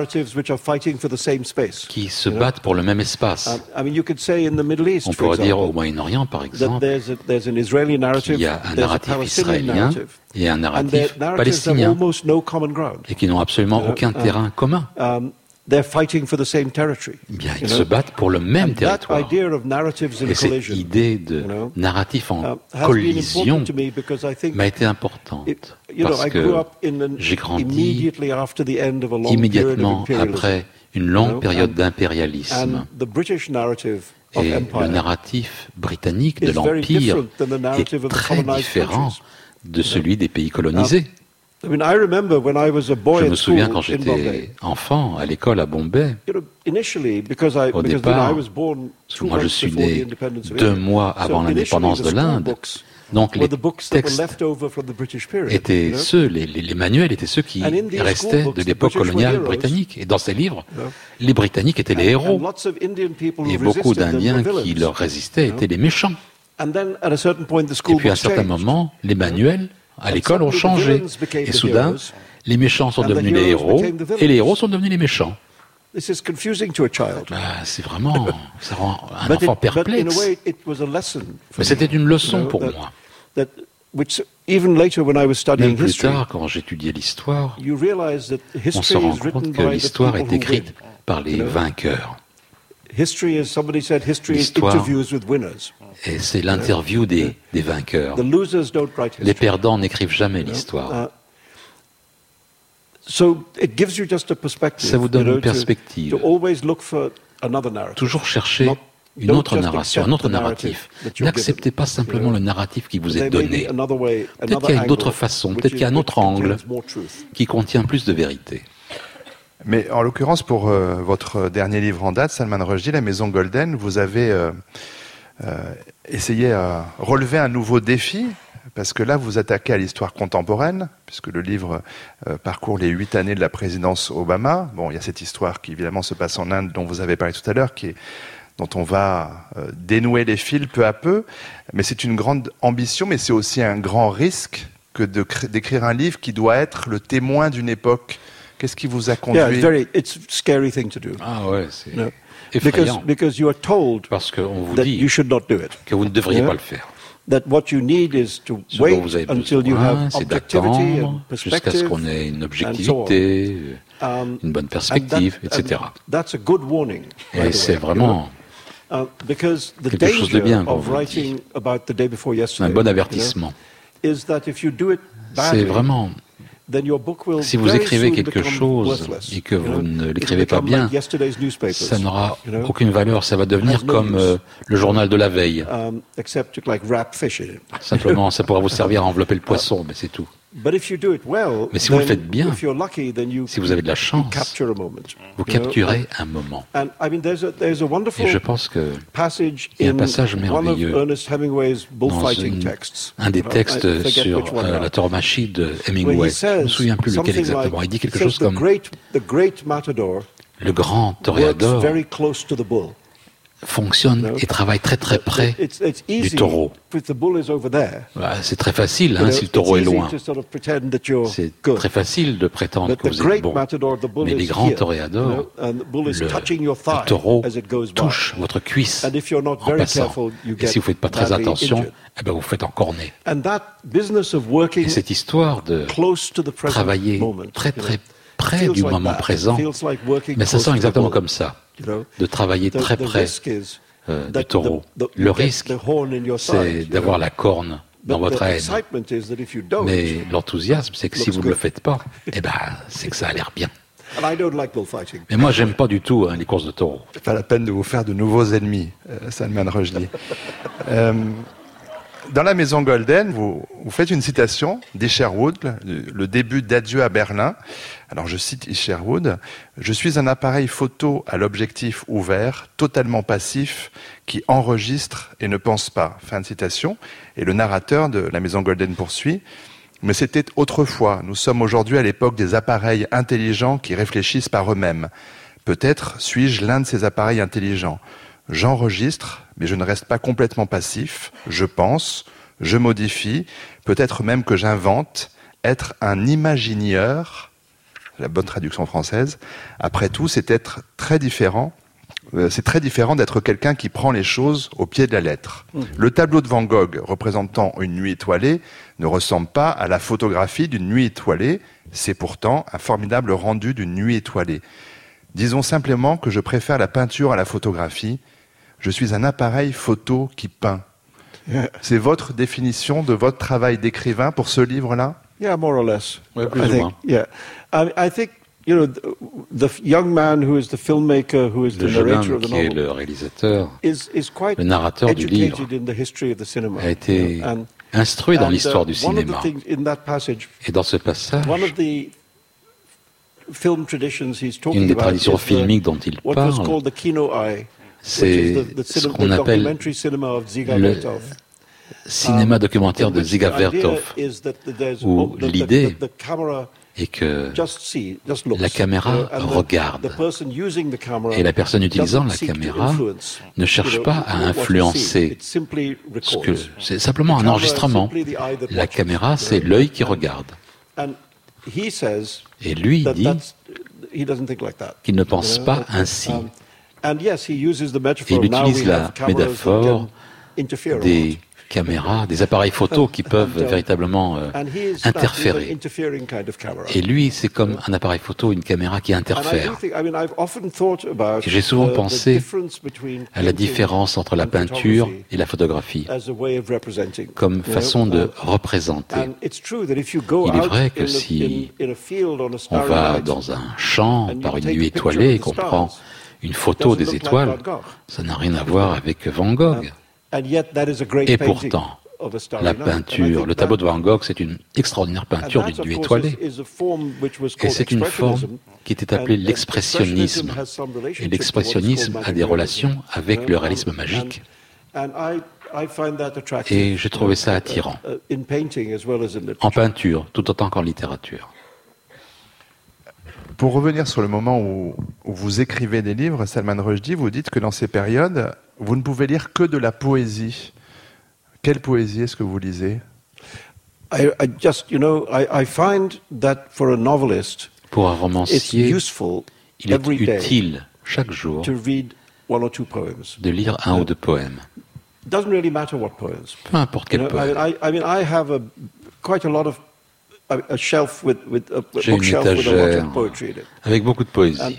qui se battent pour le même espace. On pourrait dire au Moyen-Orient, par exemple, qu'il y a un narratif israélien et un narratif palestinien et qui n'ont absolument aucun terrain commun. Bien, ils se battent pour le même territoire. Et cette idée de narratif en collision m'a été importante parce que j'ai grandi immédiatement après une longue période d'impérialisme. Et le narratif britannique de l'Empire est très différent de celui des pays colonisés. Je me souviens quand j'étais enfant à l'école à Bombay, au départ, parce que moi je suis né 2 mois avant l'indépendance de l'Inde, donc les textes étaient ceux, les manuels étaient ceux qui restaient de l'époque coloniale britannique. Et dans ces livres, les Britanniques étaient les héros. Et beaucoup d'Indiens qui leur résistaient étaient les méchants. Et puis à un certain moment, les manuels à l'école ont changé. Et soudain, les méchants sont devenus les héros et les héros sont devenus les méchants. C'est vraiment, ça rend un enfant perplexe. Mais c'était une leçon pour moi. Même plus tard, quand j'étudiais l'histoire, on se rend compte que l'histoire est écrite par les vainqueurs. L'histoire, et c'est l'interview des vainqueurs. Les perdants n'écrivent jamais l'histoire. Ça vous donne une perspective. Toujours chercher une autre narration, un autre narratif. N'acceptez pas simplement le narratif qui vous est donné. Peut-être qu'il y a d'autres façons, peut-être qu'il y a un autre angle qui contient plus de vérité. Mais en l'occurrence, pour votre dernier livre en date, Salman Rushdie, La Maison Golden, vous avez essayé à relever un nouveau défi, parce que là, vous attaquez à l'histoire contemporaine, puisque le livre parcourt les 8 années de la présidence Obama. Bon, il y a cette histoire qui, évidemment, se passe en Inde, dont vous avez parlé tout à l'heure, dont on va dénouer les fils peu à peu. Mais c'est une grande ambition, mais c'est aussi un grand risque que d'écrire un livre qui doit être le témoin d'une époque. Qu'est-ce qui vous a conduit? It's a scary thing to do. Ah ouais, c'est effrayant. Because you are told parce qu'on vous dit que vous ne devriez pas le faire. That what you need is to wait until you have objectivity and jusqu'à ce qu'on ait une objectivité, une bonne perspective, etc. That's a good warning. Et c'est vraiment quelque chose de bien pour vous. Un bon avertissement. C'est vraiment... Si vous écrivez quelque chose et que vous ne l'écrivez pas bien, ça n'aura aucune valeur. Ça va devenir comme le journal de la veille. Simplement, ça pourra vous servir à envelopper le poisson, mais c'est tout. Mais si vous le faites bien, si vous avez de la chance, vous capturez un moment. Et je pense qu'il y a un passage merveilleux dans un des textes sur la tauromachie de Hemingway. Je ne me souviens plus lequel exactement. Il dit quelque chose comme le grand toréador fonctionne et travaille très très près du taureau. C'est très facile si le taureau est loin. C'est très facile de prétendre que vous êtes bon. Mais les grands toréadors, le taureau touche votre cuisse en passant. Et si vous ne faites pas très attention, vous faites encorner. Et cette histoire de travailler très très près du moment présent, mais ça sent exactement comme ça. de travailler très près du taureau. Le risque, c'est d'avoir la corne dans votre aine. Mais l'enthousiasme, c'est que si vous ne le faites pas, c'est que ça a l'air bien. Mais moi, j'aime pas du tout les courses de taureaux. C'est pas la peine de vous faire de nouveaux ennemis, Salman Rushdie. Dans la Maison Golden, vous faites une citation d'Isherwood, le début d'Adieu à Berlin. Alors je cite Isherwood, « Je suis un appareil photo à l'objectif ouvert, totalement passif, qui enregistre et ne pense pas. » Fin de citation. Et le narrateur de la Maison Golden poursuit, « Mais c'était autrefois. Nous sommes aujourd'hui à l'époque des appareils intelligents qui réfléchissent par eux-mêmes. Peut-être suis-je l'un de ces appareils intelligents. J'enregistre, mais je ne reste pas complètement passif. Je pense, je modifie, peut-être même que j'invente. Être un imaginieur, la bonne traduction française, après tout, c'est très différent d'être quelqu'un qui prend les choses au pied de la lettre. Le tableau de Van Gogh représentant une nuit étoilée ne ressemble pas à la photographie d'une nuit étoilée. C'est pourtant un formidable rendu d'une nuit étoilée. Disons simplement que je préfère la peinture à la photographie. Je suis un appareil photo qui peint. C'est votre définition de votre travail d'écrivain pour ce livre-là? Yeah, more or less. Ouais, plus ou moins. Yeah, I think the young man who is the filmmaker, who is the narrator of the novel, qui est le réalisateur, le narrateur du livre, a été instruit dans l'histoire du cinéma. Et dans ce passage, une des traditions filmiques dont il parle, c'est ce qu'on appelle le cinéma documentaire de Dziga Vertov, où l'idée est que la caméra regarde, et la personne utilisant la caméra ne cherche pas à influencer, c'est simplement un enregistrement. La caméra, c'est l'œil qui regarde. Et lui dit qu'il ne pense pas ainsi. Il utilise la métaphore des caméras, des appareils photo qui peuvent véritablement interférer. Et lui, c'est comme un appareil photo, une caméra qui interfère. Et j'ai souvent pensé à la différence entre la peinture et la photographie comme façon de représenter. Il est vrai que si on va dans un champ par une nuit étoilée et qu'on prend une photo des étoiles, ça n'a rien à voir avec Van Gogh. Et pourtant, la peinture, le tableau de Van Gogh, c'est une extraordinaire peinture d'une nuit étoilée. Et c'est une forme qui était appelée l'expressionnisme. Et l'expressionnisme a des relations avec le réalisme magique. Et j'ai trouvé ça attirant, en peinture, tout autant qu'en littérature. Pour revenir sur le moment où vous écrivez des livres, Salman Rushdie, vous dites que dans ces périodes, vous ne pouvez lire que de la poésie. Quelle poésie est-ce que vous lisez? Pour un romancier, il est utile chaque jour de lire un ou deux poèmes. Peu importe quel poème. J'ai une étagère avec beaucoup de poésie.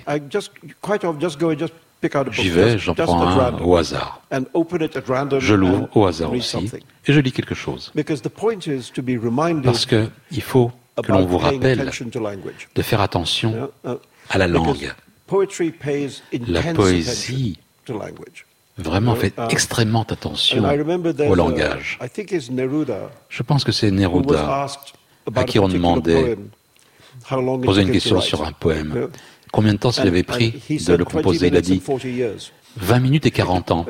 J'y vais, j'en prends un au hasard. Je l'ouvre au hasard aussi et je lis quelque chose. Parce qu'il faut que l'on vous rappelle de faire attention à la langue. La poésie vraiment fait extrêmement attention au langage. Je pense que c'est Neruda à qui on demandait, posait une question sur un poème. Combien de temps il avait pris de le composer? Il a dit 20 minutes et 40 ans.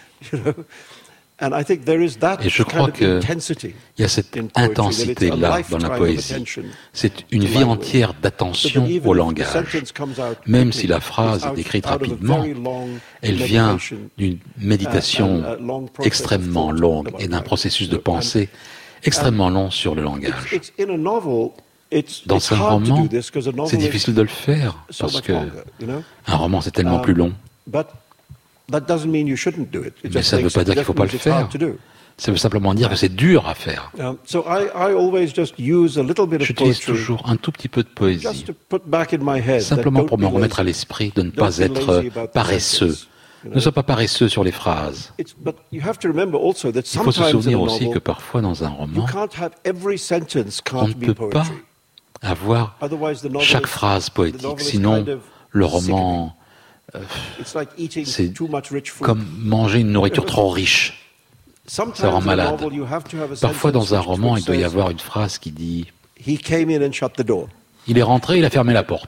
Et je crois qu'il y a cette intensité-là dans la poésie. C'est une vie entière d'attention au langage. Même si la phrase est écrite rapidement, elle vient d'une méditation extrêmement longue et d'un processus de pensée extrêmement long sur le langage. Dans un roman, c'est difficile de le faire parce que un roman c'est tellement plus long. Mais ça ne veut pas dire qu'il ne faut pas le faire. Ça veut simplement dire que c'est dur à faire. J'utilise toujours un tout petit peu de poésie, simplement pour me remettre à l'esprit de ne pas être paresseux. Ne sois pas paresseux sur les phrases. Il faut se souvenir aussi que parfois dans un roman, on ne peut pas avoir chaque phrase poétique, sinon le roman, c'est comme manger une nourriture trop riche. Ça rend malade. Parfois dans un roman, il doit y avoir une phrase qui dit « Il est rentré, il a fermé la porte ».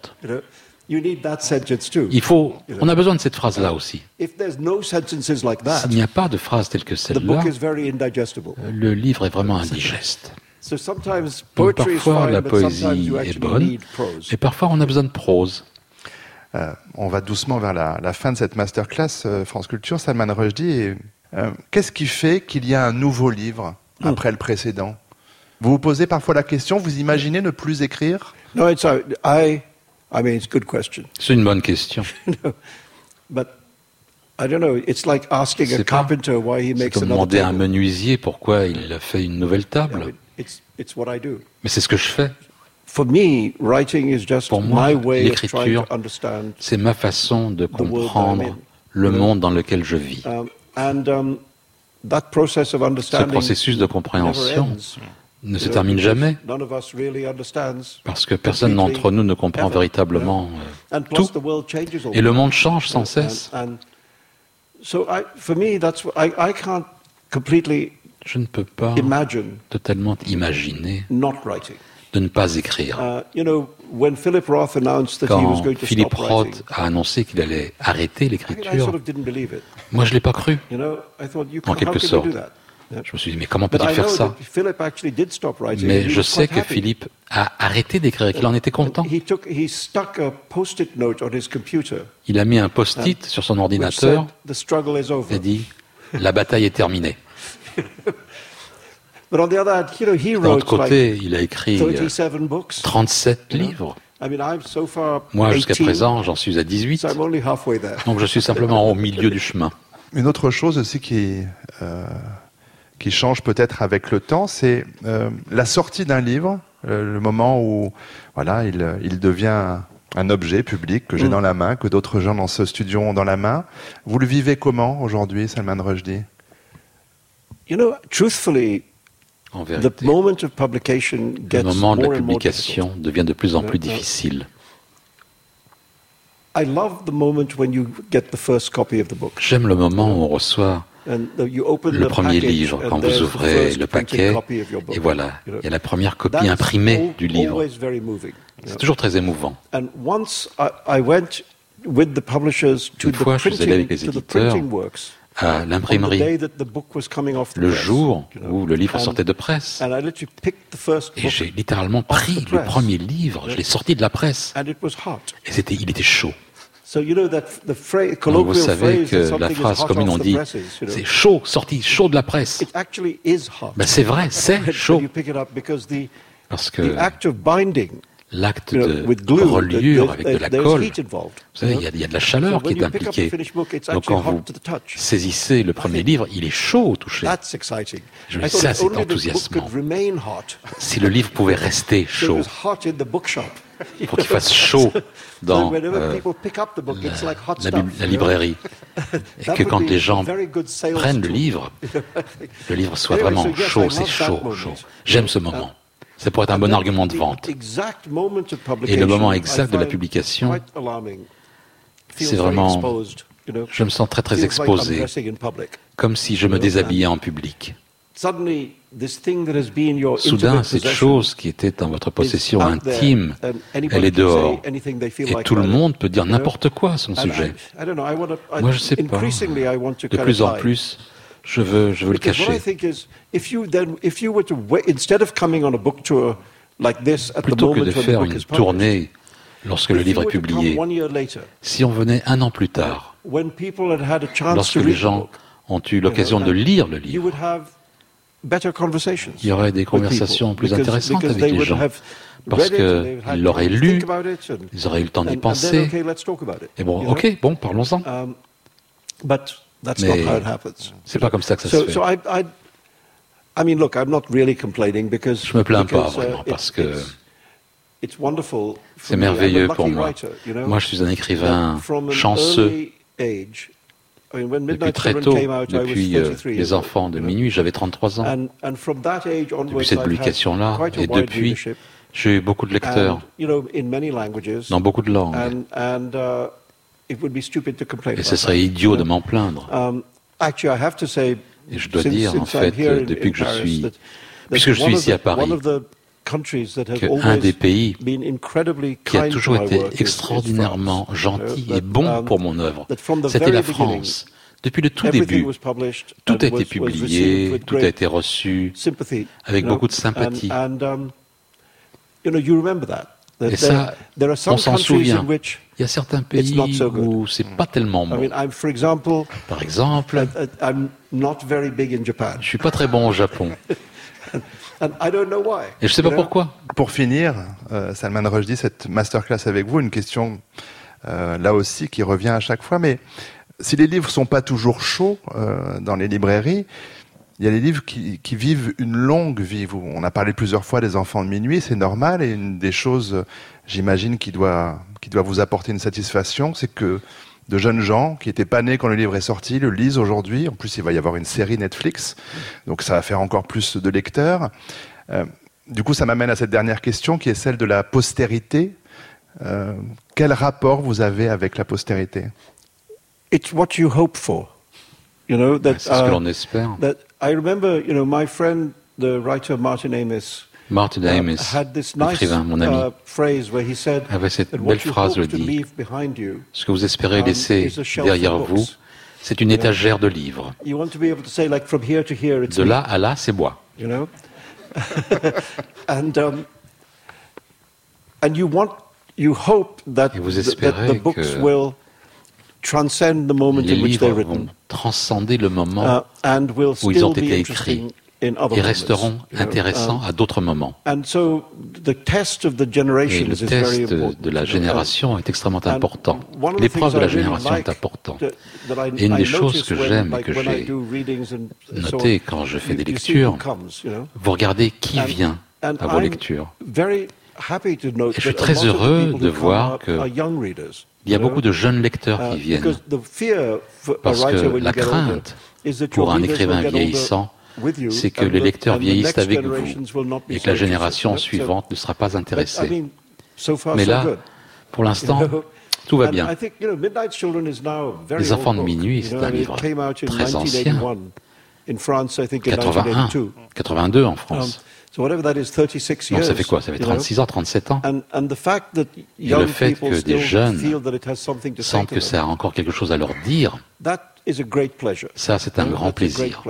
On a besoin de cette phrase-là aussi. S'il n'y a pas de phrase telle que celle-là, le livre est vraiment indigeste. Donc, parfois, la poésie est bonne, et parfois, on a besoin de prose. On va doucement vers la fin de cette masterclass France Culture. Salman Rushdie, qu'est-ce qui fait qu'il y a un nouveau livre après le précédent? Vous vous posez parfois la question, vous imaginez ne plus écrire? It's a good question. C'est une bonne question. But I don't know. It's like asking a carpenter why he makes another table. C'est comme demander à un menuisier pourquoi il fait une nouvelle table. It's what I do. Mais c'est ce que je fais. For me, writing is just Pour moi, my way of l'écriture, trying to understand c'est ma façon de comprendre le monde dans lequel je vis. That process of understanding, ce processus de compréhension ne se termine jamais, parce que personne d'entre nous ne comprend véritablement tout, et le monde change sans cesse. Je ne peux pas totalement imaginer de ne pas écrire. Quand Philip Roth a annoncé qu'il allait arrêter l'écriture, moi je ne l'ai pas cru, en quelque sorte. Je me suis dit, mais comment peut-il faire ça? Mais je sais que Philippe a arrêté d'écrire et qu'il en était content. Il a mis un post-it sur son ordinateur et a dit, la bataille est terminée. D'un autre côté, il a écrit 37 livres. Moi, jusqu'à présent, j'en suis à 18. Donc je suis simplement au milieu du chemin. Une autre chose aussi qui change peut-être avec le temps, c'est la sortie d'un livre, le moment où il devient un objet public que j'ai dans la main, que d'autres gens dans ce studio ont dans la main. Vous le vivez comment aujourd'hui, Salman Rushdie? Truthfully, en vérité, le moment de la publication devient de plus en plus difficile. J'aime le moment où on reçoit le premier livre, quand vous ouvrez le paquet, et voilà, il y a la première copie imprimée du livre. C'est toujours très émouvant. Une fois, je suis allé avec les éditeurs à l'imprimerie, le jour où le livre sortait de presse. Et j'ai littéralement pris le premier livre, je l'ai sorti de la presse. Et il était chaud. Donc vous savez que la phrase commune, on dit, c'est chaud, sorti chaud de la presse. Ben c'est vrai, c'est chaud. Parce que l'acte de reliure avec de la colle, vous savez, il y a de la chaleur qui est impliquée. Donc quand vous saisissez le premier livre, il est chaud au toucher. Je me dis, ça c'est enthousiasmant. Si le livre pouvait rester chaud, pour qu'il fasse chaud dans la librairie, et que quand les gens prennent le livre soit vraiment chaud, c'est chaud, chaud. J'aime ce moment. Ça pourrait être un bon argument de vente. Et le moment exact de la publication, c'est vraiment, je me sens très très exposé, comme si je me déshabillais en public. Soudain, cette chose qui était dans votre possession intime, elle est dehors. Et tout le monde peut dire n'importe quoi à son sujet. Moi, je ne sais pas. De plus en plus, je veux le cacher. Plutôt que de faire une tournée lorsque le livre est publié, si on venait un an plus tard, lorsque les gens ont eu l'occasion de lire le livre, il y aurait des conversations plus intéressantes avec les gens, parce qu'ils l'auraient lu, ils auraient eu le temps d'y penser, et bon, parlons-en. Mais c'est pas comme ça que ça se fait. I mean, look, I'm not really complaining because je me plains pas vraiment parce que c'est merveilleux pour moi. Moi, je suis un écrivain chanceux. Depuis très tôt, depuis Les Enfants de minuit, j'avais 33 ans. Depuis cette publication-là, et depuis, j'ai eu beaucoup de lecteurs dans beaucoup de langues. Et ce serait idiot de m'en plaindre. Et je dois dire, en fait, depuis que puisque je suis ici à Paris, qu'un des pays qui a toujours été extraordinairement gentil et bon pour mon œuvre, c'était la France. Depuis le tout début, tout a été publié, tout a été reçu, avec beaucoup de sympathie. Et ça, on s'en souvient. Il y a certains pays où c'est pas tellement bon. Par exemple, je suis pas très bon au Japon. Et je sais pas pourquoi. Pour finir, Salman Rushdie, cette masterclass avec vous, une question là aussi qui revient à chaque fois, mais si les livres sont pas toujours chauds dans les librairies, il y a des livres qui vivent une longue vie. On a parlé plusieurs fois des Enfants de minuit, c'est normal, et une des choses, j'imagine, qui doit vous apporter une satisfaction, c'est que de jeunes gens qui n'étaient pas nés quand le livre est sorti le lisent aujourd'hui. En plus, il va y avoir une série Netflix, donc ça va faire encore plus de lecteurs. Du coup, ça m'amène à cette dernière question qui est celle de la postérité. Quel rapport vous avez avec la postérité? It's what you hope for. You know, c'est ce que l'on espère. I remember, my friend, the writer Martin Amis, l'écrivain, mon ami, avait cette belle phrase, le dit, ce que vous espérez laisser derrière vous, c'est une étagère de livres. De là à là, c'est bois. Et vous espérez que les livres vont transcender le moment où ils ont été écrits et resteront intéressants à d'autres moments. Et le test de la génération est extrêmement important. L'épreuve de la génération est importante. Et une des choses que j'aime et que j'ai notées quand je fais des lectures, vous regardez qui vient à vos lectures. Et je suis très heureux de voir qu'il y a beaucoup de jeunes lecteurs qui viennent. Parce que la crainte pour un écrivain vieillissant, c'est que les lecteurs vieillissent avec vous et que la génération suivante ne sera pas intéressée. Mais là, pour l'instant, tout va bien. Les Enfants de minuit, c'est un livre très ancien, 81, 82 en France. Donc ça fait quoi? Ça fait 36 ans, 37 ans. Et le fait que des jeunes sentent que ça a encore quelque chose à leur dire, ça c'est un grand plaisir.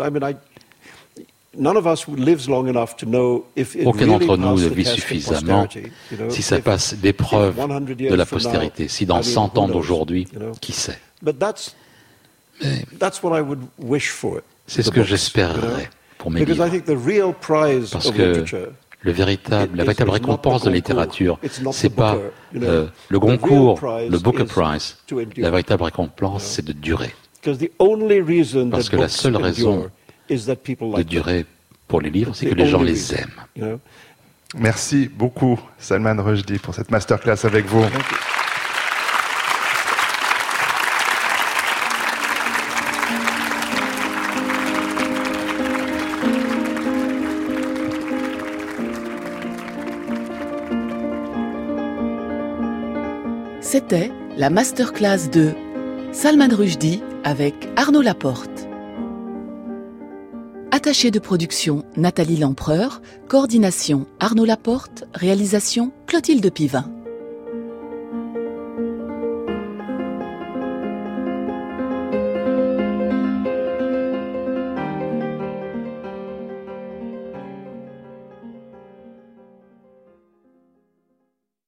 Aucun d'entre nous ne vit suffisamment si ça passe l'épreuve de la postérité. Si dans 100 ans d'aujourd'hui, qui sait? Mais c'est ce que j'espérerais pour mes livres. Parce que la véritable récompense de la littérature, c'est pas le Goncourt, le Booker Prize. La véritable récompense, c'est de durer. Parce que la seule raison de durer pour les livres, c'est que les gens les aiment. Merci beaucoup, Salman Rushdie, pour cette masterclass avec vous. C'était la masterclass de Salman Rushdie avec Arnaud Laporte. Attachée de production Nathalie Lempereur, coordination Arnaud Laporte, réalisation Clotilde Pivin.